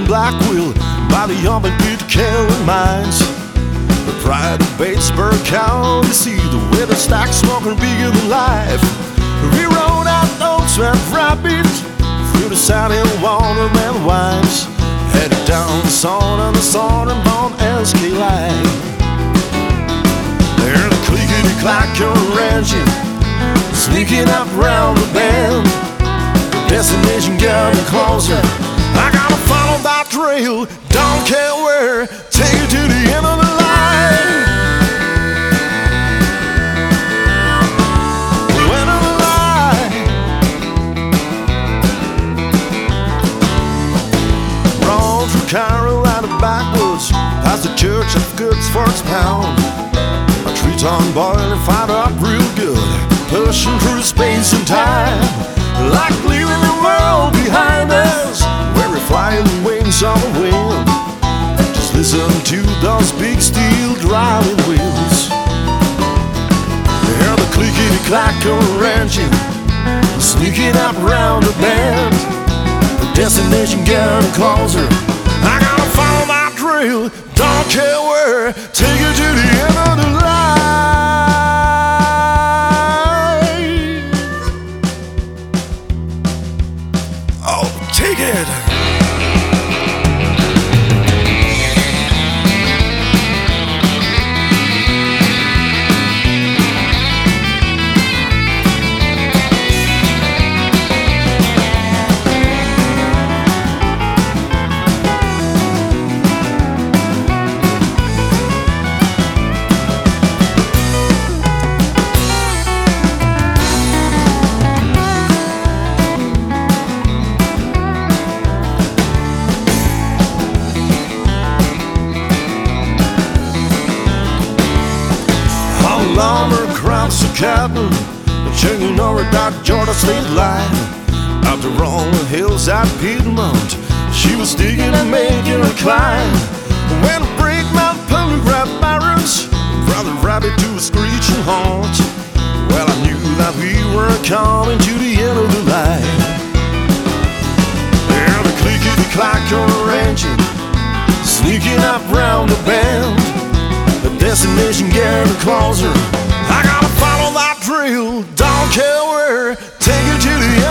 black wheel by the Yarmouth Pete Carolyn mines. The pride of Batesburg County, see the weather stack smoking bigger than life. We rode out those rapids through the Saddle Waterman wines, headed down the Southern Bond SK line. There the clickety-clacker engine sneaking up round the bend. Destination getting closer, I gotta follow that trail, don't care where, take it to the end of the line. End of the line. Roll through Carolina backwoods, past the church of Goods Forks Pound. A three-ton boiler fired up real good, pushing through space and time, like leaving the world behind us, where we're flying the wings of the wind. Just listen to those big steel driving wheels. Hear the clickety-clacker engine sneaking up round the bend. The destination getting closer, I gotta follow my trail, don't care where, take it to the end of the line. Take it. Lumber across the cabin, changing over that Georgia state line. Up the rolling hills at Piedmont, she was digging and making a climb. When a break my polygraph barrels, brother rabbit to a screeching halt. Well, I knew that we were coming to the end of the line. There the clickety-clacker engine sneaking up round the bend. The destination getting closer, I gotta follow that trail, don't care where, take it to the end.